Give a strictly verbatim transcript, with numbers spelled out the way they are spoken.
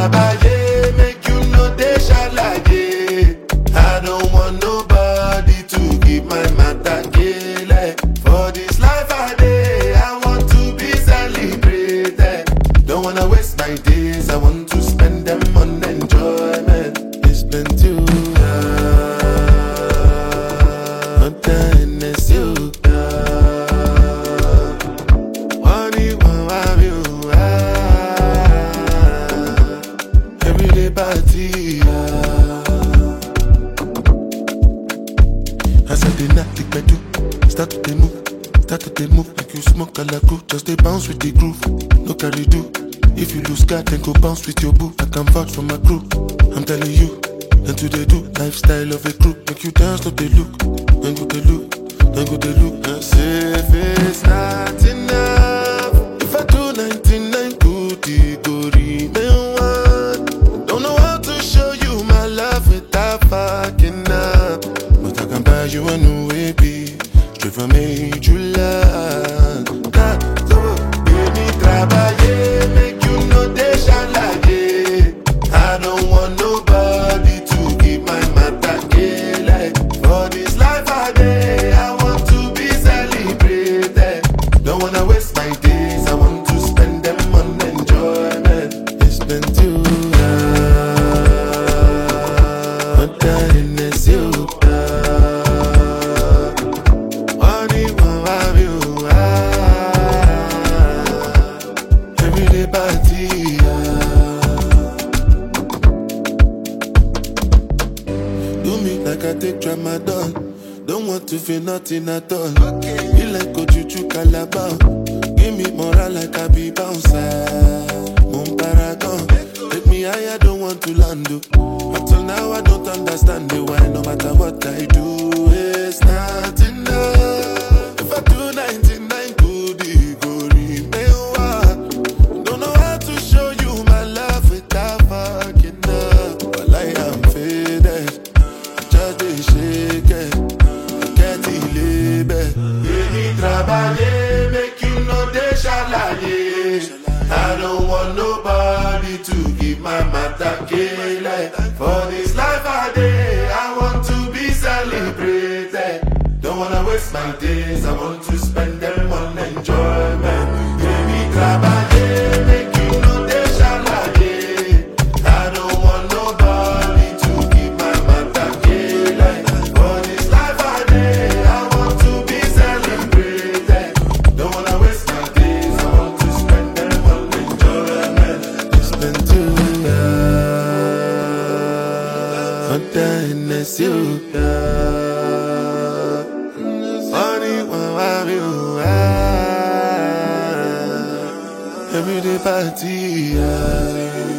trabaye, make you know they shalaye. I don't want nobody to give my matter kele. For this life I day, I want to be celebrated. Don't wanna waste my days, I want to spend them on enjoyment. It's been too hard, but then it's you. Money won't have you. Everyday party. As I did not think I do, start to move, start to move like you smoke a la cool. Just they bounce with the groove, no carry do. If you lose God, then go bounce with your boo. I can vouch for my crew, I'm telling you. And to they do, lifestyle of a crew. Make you dance to the look, then go the look, then go the look. And say if it's not enough, if I do ninety-nine good, it go remain one. Don't know how to show you my love without fucking up. But I can buy you a new A B, straight from major land. God, so baby, trabaye, make you know they shalaye. I don't want nobody to give my matter kele. For this life I day, I want to be celebrated. Don't wanna waste my days, I want to spend them on enjoyment. It's been too hard, but then it's you. Money won't have you. Everyday party. Do me like I take tramadol. Don't want to feel nothing at all. Be like Ojuju Calabar. Give me moral like I be bouncer. Mon paragon. Take me higher, don't want to land. oh. Until now I don't understand the why. No matter what I do, it's not enough. If I do ninety-nine good, it go remain one. Don't know how to show you my love without fucking up. But I am faded, just a shake it, get it label. Baby, trabaye, make you know they shalaye. I don't want nobody to give my matter kele. For this life I day, I want to be celebrated. Don't wanna waste my days, I want to spend them on enjoyment. Baby, trabaye, make you know they shalaye. I don't want nobody to give my matter kele. For this life I day, I want to be celebrated. Don't wanna waste my days, I want to spend them on enjoyment. It's been too hard, but then it's you. Money won't have you. Everyday party.